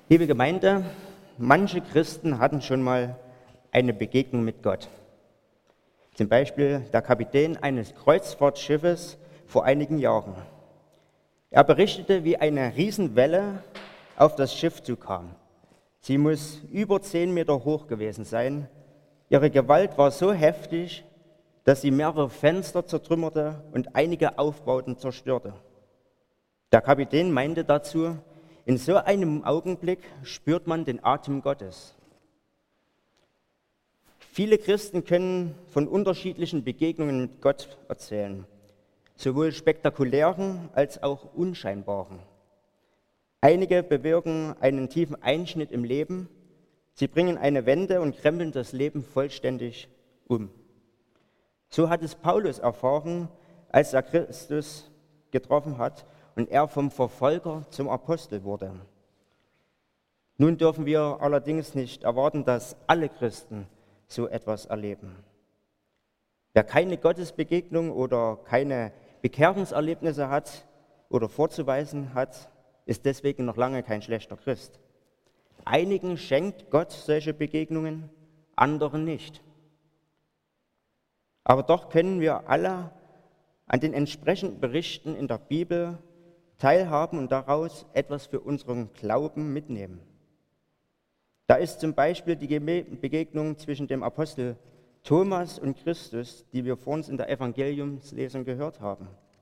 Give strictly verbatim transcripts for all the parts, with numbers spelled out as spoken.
Liebe Gemeinde, manche Christen hatten schon mal eine Begegnung mit Gott. Zum Beispiel der Kapitän eines Kreuzfahrtschiffes vor einigen Jahren. Er berichtete, wie eine Riesenwelle auf das Schiff zukam. Sie muss über zehn Meter hoch gewesen sein. Ihre Gewalt war so heftig, dass sie mehrere Fenster zertrümmerte und einige Aufbauten zerstörte. Der Kapitän meinte dazu, in so einem Augenblick spürt man den Atem Gottes. Viele Christen können von unterschiedlichen Begegnungen mit Gott erzählen, sowohl spektakulären als auch unscheinbaren. Einige bewirken einen tiefen Einschnitt im Leben, sie bringen eine Wende und krempeln das Leben vollständig um. So hat es Paulus erfahren, als er Christus getroffen hat und er vom Verfolger zum Apostel wurde. Nun dürfen wir allerdings nicht erwarten, dass alle Christen so etwas erleben. Wer keine Gottesbegegnung oder keine Bekehrungserlebnisse hat oder vorzuweisen hat, ist deswegen noch lange kein schlechter Christ. Einigen schenkt Gott solche Begegnungen, anderen nicht. Aber doch können wir alle an den entsprechenden Berichten in der Bibel teilhaben und daraus etwas für unseren Glauben mitnehmen. Da ist zum Beispiel die Begegnung zwischen dem Apostel Thomas und Christus, die wir vor uns in der Evangeliumslesung gehört haben.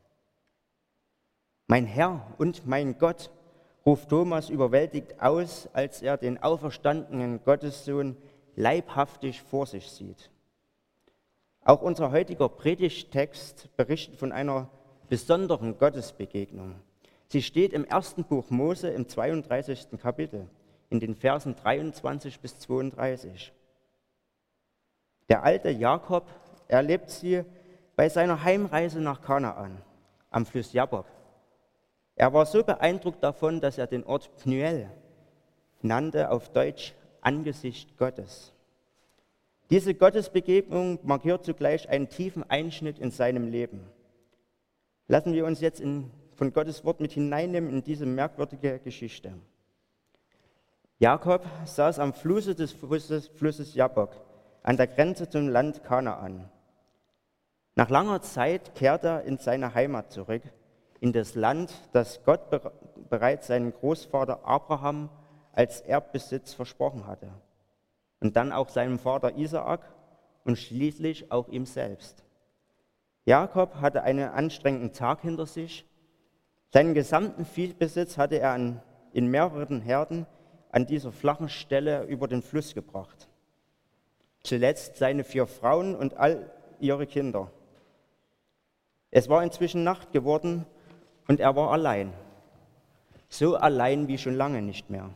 Mein Herr und mein Gott, ruft Thomas überwältigt aus, als er den auferstandenen Gottessohn leibhaftig vor sich sieht. Auch unser heutiger Predigttext berichtet von einer besonderen Gottesbegegnung. Sie steht im ersten Buch Mose im zweiunddreißigsten Kapitel, in den Versen dreiundzwanzig bis zweiunddreißig. Der alte Jakob erlebt sie bei seiner Heimreise nach Kanaan am Fluss Jabbok. Er war so beeindruckt davon, dass er den Ort Pnuel nannte, auf Deutsch Angesicht Gottes. Diese Gottesbegegnung markiert zugleich einen tiefen Einschnitt in seinem Leben. Lassen wir uns jetzt in, von Gottes Wort mit hineinnehmen in diese merkwürdige Geschichte. Jakob saß am Fuße des Flusses, Flusses Jabbok, an der Grenze zum Land Kanaan. Nach langer Zeit kehrte er in seine Heimat zurück, in das Land, das Gott bereits seinem Großvater Abraham als Erbbesitz versprochen hatte. Und dann auch seinem Vater Isaak und schließlich auch ihm selbst. Jakob hatte einen anstrengenden Tag hinter sich. Seinen gesamten Viehbesitz hatte er an, in mehreren Herden an dieser flachen Stelle über den Fluss gebracht. Zuletzt seine vier Frauen und all ihre Kinder. Es war inzwischen Nacht geworden und er war allein. So allein wie schon lange nicht mehr.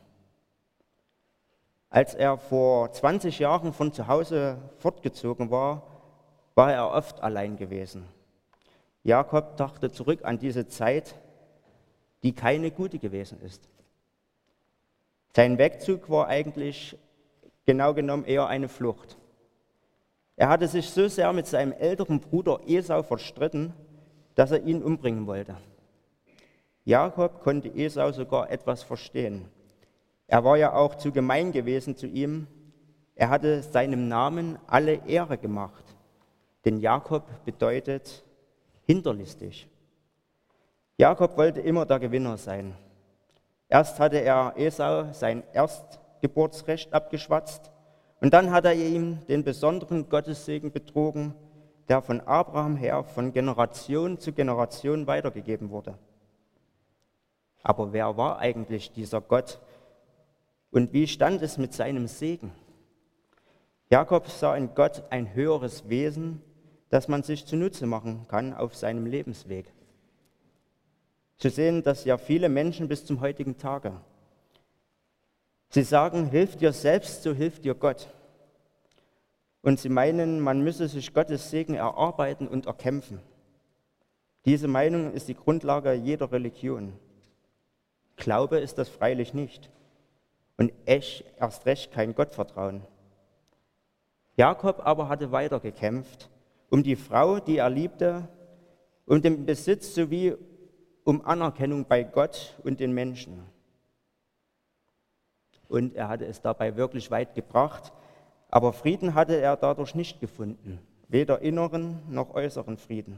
Als er vor zwanzig Jahren von zu Hause fortgezogen war, war er oft allein gewesen. Jakob dachte zurück an diese Zeit, die keine gute gewesen ist. Sein Wegzug war eigentlich genau genommen eher eine Flucht. Er hatte sich so sehr mit seinem älteren Bruder Esau verstritten, dass er ihn umbringen wollte. Jakob konnte Esau sogar etwas verstehen. Er war ja auch zu gemein gewesen zu ihm. Er hatte seinem Namen alle Ehre gemacht. Denn Jakob bedeutet hinterlistig. Jakob wollte immer der Gewinner sein. Erst hatte er Esau sein Erstgeburtsrecht abgeschwatzt und dann hat er ihm den besonderen Gottessegen betrogen, der von Abraham her von Generation zu Generation weitergegeben wurde. Aber wer war eigentlich dieser Gott? Und wie stand es mit seinem Segen? Jakob sah in Gott ein höheres Wesen, das man sich zunutze machen kann auf seinem Lebensweg. Zu sehen, dass ja viele Menschen bis zum heutigen Tage. Sie sagen, hilf dir selbst, so hilft dir Gott. Und sie meinen, man müsse sich Gottes Segen erarbeiten und erkämpfen. Diese Meinung ist die Grundlage jeder Religion. Glaube ist das freilich nicht. Und echt, erst recht kein Gottvertrauen. Jakob aber hatte weiter gekämpft, um die Frau, die er liebte, um den Besitz sowie um Anerkennung bei Gott und den Menschen. und er hatte es dabei wirklich weit gebracht. Aber Frieden hatte er dadurch nicht gefunden, weder inneren noch äußeren Frieden.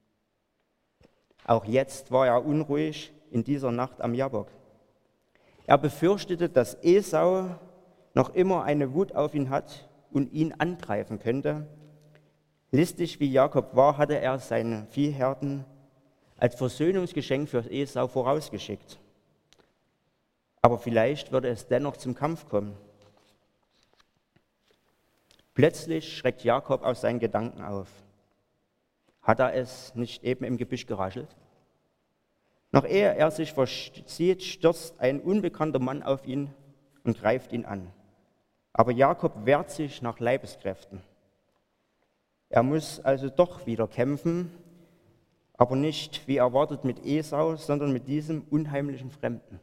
Auch jetzt war er unruhig in dieser Nacht am Jabbok. Er befürchtete, dass Esau noch immer eine Wut auf ihn hat und ihn angreifen könnte. Listig wie Jakob war, hatte er seine Viehherden als Versöhnungsgeschenk für Esau vorausgeschickt. Aber vielleicht würde es dennoch zum Kampf kommen. Plötzlich schreckt Jakob aus seinen Gedanken auf. Hat er es nicht eben im Gebüsch geraschelt? Noch ehe er sich versieht, stürzt ein unbekannter Mann auf ihn und greift ihn an. Aber Jakob wehrt sich nach Leibeskräften. Er muss also doch wieder kämpfen, aber nicht wie erwartet mit Esau, sondern mit diesem unheimlichen Fremden.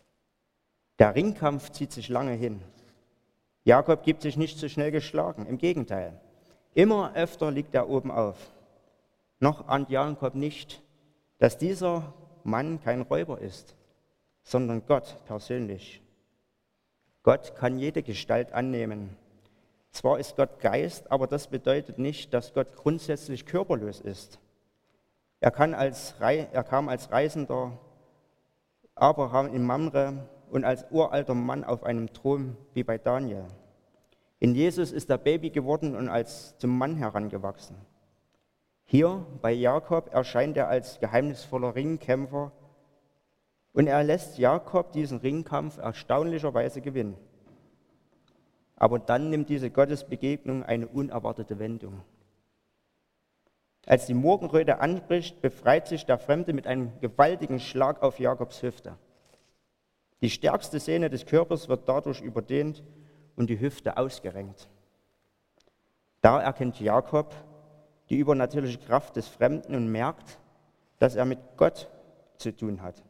Der Ringkampf zieht sich lange hin. Jakob gibt sich nicht so schnell geschlagen, im Gegenteil. Immer öfter liegt er oben auf. Noch ahnt Jakob nicht, dass dieser Mann kein Räuber ist, sondern Gott persönlich. Gott kann jede Gestalt annehmen. Zwar ist Gott Geist, aber das bedeutet nicht, dass Gott grundsätzlich körperlos ist. Er, kann als, er kam als Reisender Abraham in Mamre und als uralter Mann auf einem Thron wie bei Daniel. In Jesus ist er Baby geworden und als zum Mann herangewachsen. Hier bei Jakob erscheint er als geheimnisvoller Ringkämpfer und er lässt Jakob diesen Ringkampf erstaunlicherweise gewinnen. Aber dann nimmt diese Gottesbegegnung eine unerwartete Wendung. Als die Morgenröte anbricht, befreit sich der Fremde mit einem gewaltigen Schlag auf Jakobs Hüfte. Die stärkste Sehne des Körpers wird dadurch überdehnt und die Hüfte ausgerenkt. Da erkennt Jakob die übernatürliche Kraft des Fremden und merkt, dass er mit Gott zu tun hat.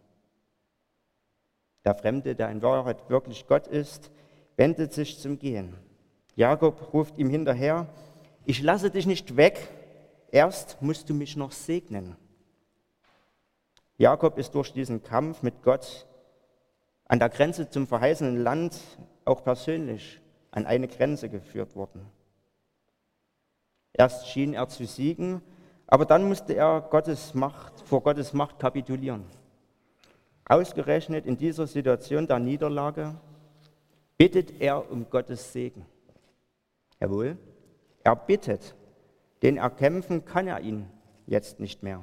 Der Fremde, der in Wahrheit wirklich Gott ist, wendet sich zum Gehen. Jakob ruft ihm hinterher: Ich lasse dich nicht weg, erst musst du mich noch segnen. Jakob ist durch diesen Kampf mit Gott an der Grenze zum verheißenen Land auch persönlich an eine Grenze geführt worden. Erst schien er zu siegen, aber dann musste er Gottes Macht, vor Gottes Macht kapitulieren. Ausgerechnet in dieser Situation der Niederlage bittet er um Gottes Segen. Jawohl, er bittet, denn erkämpfen kann er ihn jetzt nicht mehr.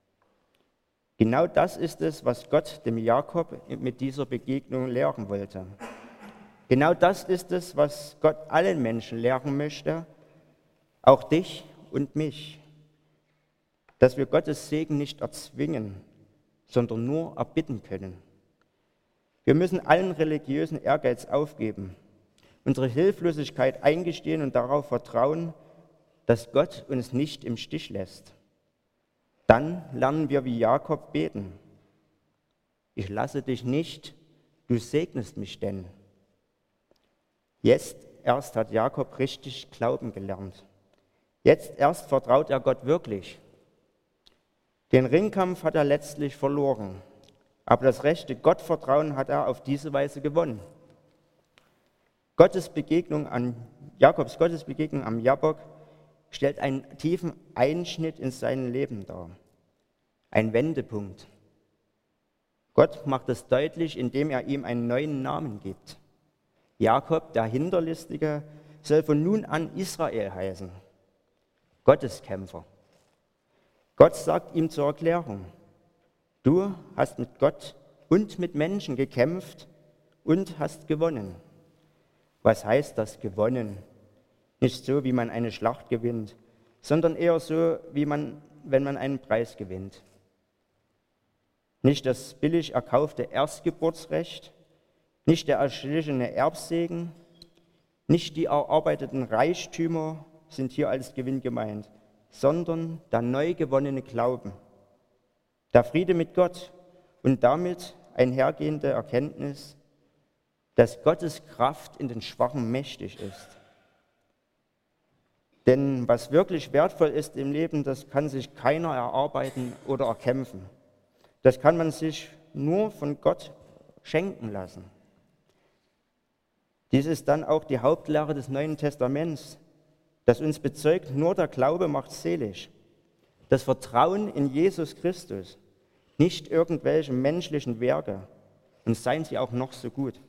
Genau das ist es, was Gott dem Jakob mit dieser Begegnung lehren wollte. Genau das ist es, was Gott allen Menschen lehren möchte, auch dich und mich, dass wir Gottes Segen nicht erzwingen, sondern nur erbitten können. Wir müssen allen religiösen Ehrgeiz aufgeben, unsere Hilflosigkeit eingestehen und darauf vertrauen, dass Gott uns nicht im Stich lässt. Dann lernen wir wie Jakob beten. Ich lasse dich nicht, du segnest mich denn. Jetzt erst hat Jakob richtig Glauben gelernt. Jetzt erst vertraut er Gott wirklich. Den Ringkampf hat er letztlich verloren, aber das rechte Gottvertrauen hat er auf diese Weise gewonnen. Gottes Begegnung an, Jakobs Gottes Begegnung am Jabbok stellt einen tiefen Einschnitt in sein Leben dar, ein Wendepunkt. Gott macht es deutlich, indem er ihm einen neuen Namen gibt. Jakob, der Hinterlistige, soll von nun an Israel heißen, Gotteskämpfer. Gott sagt ihm zur Erklärung: Du hast mit Gott und mit Menschen gekämpft und hast gewonnen. Was heißt das gewonnen? Nicht so, wie man eine Schlacht gewinnt, sondern eher so, wie man, wenn man einen Preis gewinnt. Nicht das billig erkaufte Erstgeburtsrecht, nicht der erschlichene Erbsegen, nicht die erarbeiteten Reichtümer sind hier als Gewinn gemeint, sondern der neu gewonnene Glauben, der Friede mit Gott und damit einhergehende Erkenntnis, dass Gottes Kraft in den Schwachen mächtig ist. Denn was wirklich wertvoll ist im Leben, das kann sich keiner erarbeiten oder erkämpfen. Das kann man sich nur von Gott schenken lassen. Dies ist dann auch die Hauptlehre des Neuen Testaments, das uns bezeugt, nur der Glaube macht selig. Das Vertrauen in Jesus Christus, nicht irgendwelche menschlichen Werke, und seien sie auch noch so gut.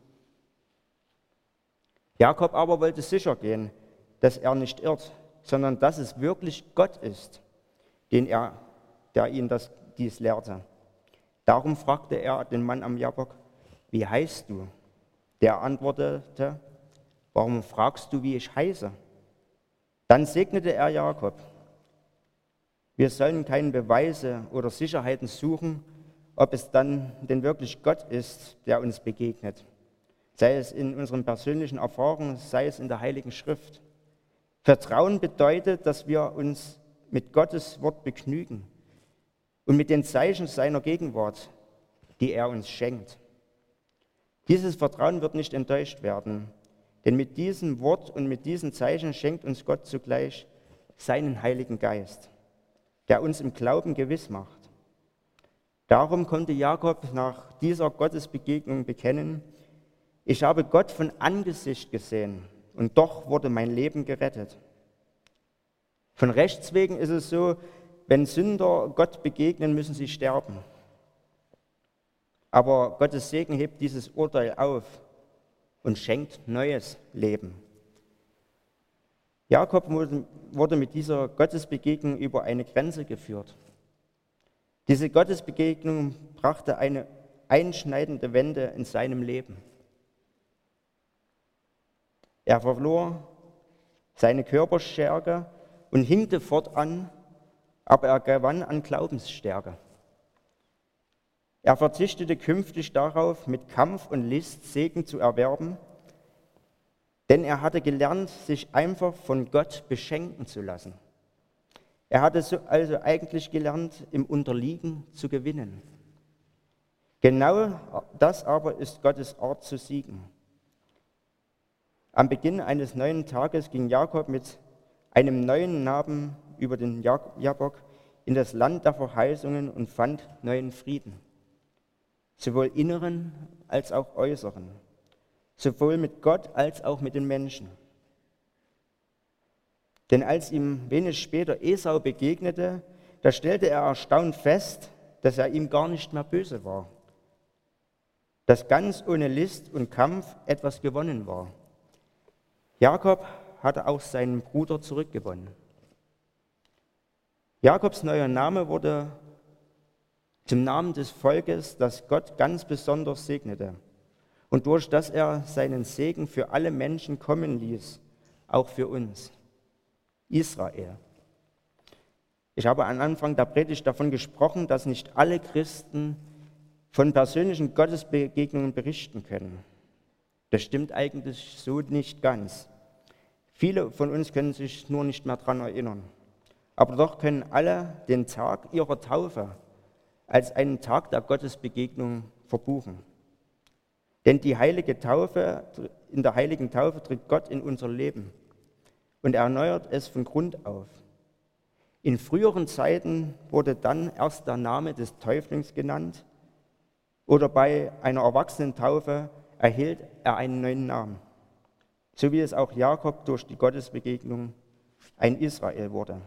Jakob aber wollte sicher gehen, dass er nicht irrt, sondern dass es wirklich Gott ist, den er, der ihn das, dies lehrte. Darum fragte er den Mann am Jabbok: Wie heißt du? Der antwortete: Warum fragst du, wie ich heiße? Dann segnete er Jakob. Wir sollen keine Beweise oder Sicherheiten suchen, ob es dann denn wirklich Gott ist, der uns begegnet. Sei es in unseren persönlichen Erfahrungen, sei es in der Heiligen Schrift. Vertrauen bedeutet, dass wir uns mit Gottes Wort begnügen und mit den Zeichen seiner Gegenwart, die er uns schenkt. Dieses Vertrauen wird nicht enttäuscht werden, denn mit diesem Wort und mit diesen Zeichen schenkt uns Gott zugleich seinen Heiligen Geist, der uns im Glauben gewiss macht. Darum konnte Jakob nach dieser Gottesbegegnung bekennen: Ich habe Gott von Angesicht gesehen und doch wurde mein Leben gerettet. Von Rechts wegen ist es so, wenn Sünder Gott begegnen, müssen sie sterben. Aber Gottes Segen hebt dieses Urteil auf und schenkt neues Leben. Jakob wurde mit dieser Gottesbegegnung über eine Grenze geführt. Diese Gottesbegegnung brachte eine einschneidende Wende in seinem Leben. Er verlor seine Körperstärke und hinkte fortan, aber er gewann an Glaubensstärke. Er verzichtete künftig darauf, mit Kampf und List Segen zu erwerben, denn er hatte gelernt, sich einfach von Gott beschenken zu lassen. Er hatte also eigentlich gelernt, im Unterliegen zu gewinnen. Genau das aber ist Gottes Art zu siegen. Am Beginn eines neuen Tages ging Jakob mit einem neuen Namen über den Jabbok in das Land der Verheißungen und fand neuen Frieden, sowohl inneren als auch äußeren, sowohl mit Gott als auch mit den Menschen. Denn als ihm wenig später Esau begegnete, da stellte er erstaunt fest, dass er ihm gar nicht mehr böse war, dass ganz ohne List und Kampf etwas gewonnen war. Jakob hatte auch seinen Bruder zurückgewonnen. Jakobs neuer Name wurde zum Namen des Volkes, das Gott ganz besonders segnete und durch das er seinen Segen für alle Menschen kommen ließ, auch für uns, Israel. Ich habe am Anfang der Predigt davon gesprochen, dass nicht alle Christen von persönlichen Gottesbegegnungen berichten können. Das stimmt eigentlich so nicht ganz. Viele von uns können sich nur nicht mehr daran erinnern. Aber doch können alle den Tag ihrer Taufe als einen Tag der Gottesbegegnung verbuchen. Denn die heilige Taufe, in der heiligen Taufe tritt Gott in unser Leben und erneuert es von Grund auf. In früheren Zeiten wurde dann erst der Name des Täuflings genannt oder bei einer Erwachsenentaufe erhielt er einen neuen Namen, so wie es auch Jakob durch die Gottesbegegnung ein Israel wurde.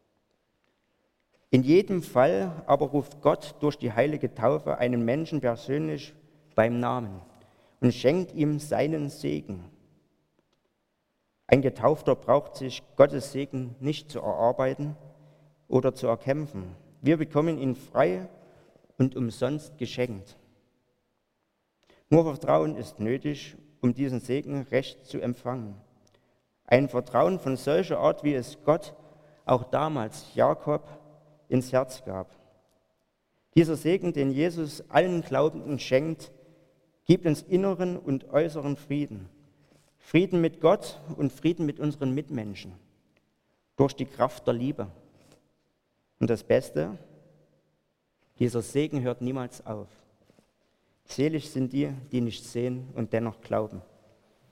In jedem Fall aber ruft Gott durch die heilige Taufe einen Menschen persönlich beim Namen und schenkt ihm seinen Segen. Ein Getaufter braucht sich Gottes Segen nicht zu erarbeiten oder zu erkämpfen. Wir bekommen ihn frei und umsonst geschenkt. Nur Vertrauen ist nötig, um diesen Segen recht zu empfangen. Ein Vertrauen von solcher Art, wie es Gott auch damals Jakob ins Herz gab. Dieser Segen, den Jesus allen Glaubenden schenkt, gibt uns inneren und äußeren Frieden. Frieden mit Gott und Frieden mit unseren Mitmenschen. Durch die Kraft der Liebe. Und das Beste, dieser Segen hört niemals auf. Selig sind die, die nicht sehen und dennoch glauben.